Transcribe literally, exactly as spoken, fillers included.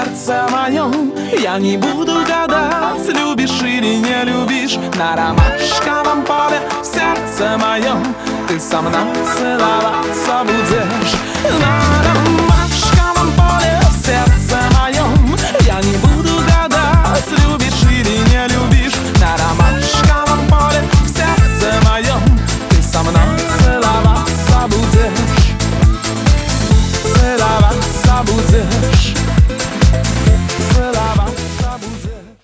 сердце моем. Я не буду гадать, любишь или не любишь. На ромашковом поле в сердце моем ты со мной целоваться будешь. На ромашковом поле в сердце моем я не буду гадать, любишь или не любишь. На ромашковом поле в сердце моем ты со мной целоваться будешь. Целоваться будешь.